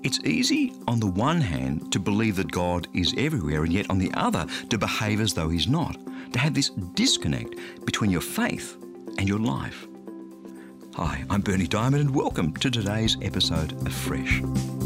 It's easy on the one hand to believe that God is everywhere, and yet on the other to behave as though He's not, to have this disconnect between your faith and your life. Hi, I'm Berni Dymet and welcome to today's episode of Fresh.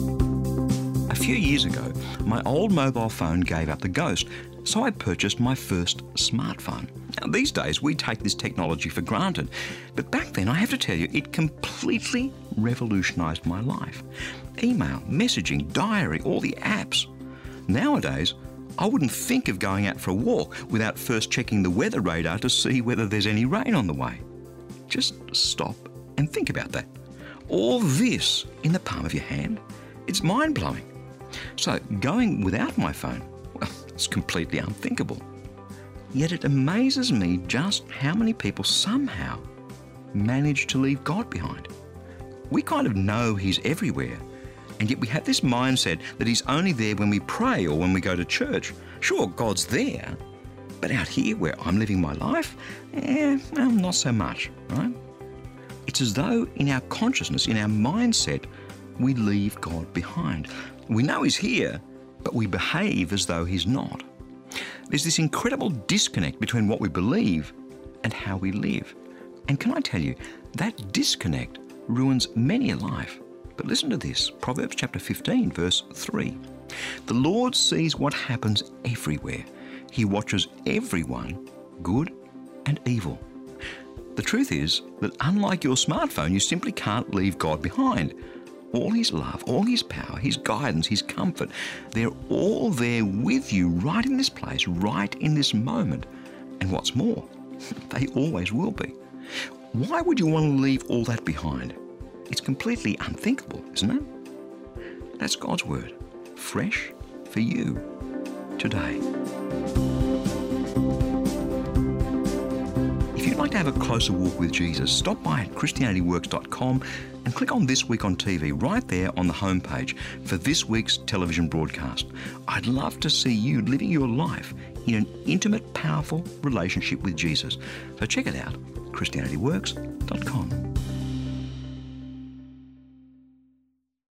A few years ago, my old mobile phone gave up the ghost, so I purchased my first smartphone. Now, these days we take this technology for granted, but back then I have to tell you, it completely revolutionised my life. Email, messaging, diary, all the apps. Nowadays, I wouldn't think of going out for a walk without first checking the weather radar to see whether there's any rain on the way. Just stop and think about that. All this in the palm of your hand. It's mind-blowing. So going without my phone, well, it's completely unthinkable. Yet it amazes me just how many people somehow manage to leave God behind. We kind of know He's everywhere, and yet we have this mindset that He's only there when we pray or when we go to church. Sure, God's there, but out here where I'm living my life, well, not so much, right? It's as though in our consciousness, in our mindset, we leave God behind. We know He's here, but we behave as though He's not. There's this incredible disconnect between what we believe and how we live. And can I tell you, that disconnect ruins many a life. But listen to this, Proverbs chapter 15, verse 3. The Lord sees what happens everywhere. He watches everyone, good and evil. The truth is that unlike your smartphone, you simply can't leave God behind. All His love, all His power, His guidance, His comfort, they're all there with you right in this place, right in this moment. And what's more, they always will be. Why would you want to leave all that behind? It's completely unthinkable, isn't it? That's God's word, fresh for you today. If you'd like to have a closer walk with Jesus, stop by at ChristianityWorks.com and click on This Week on TV right there on the homepage for this week's television broadcast. I'd love to see you living your life in an intimate, powerful relationship with Jesus. So check it out, ChristianityWorks.com.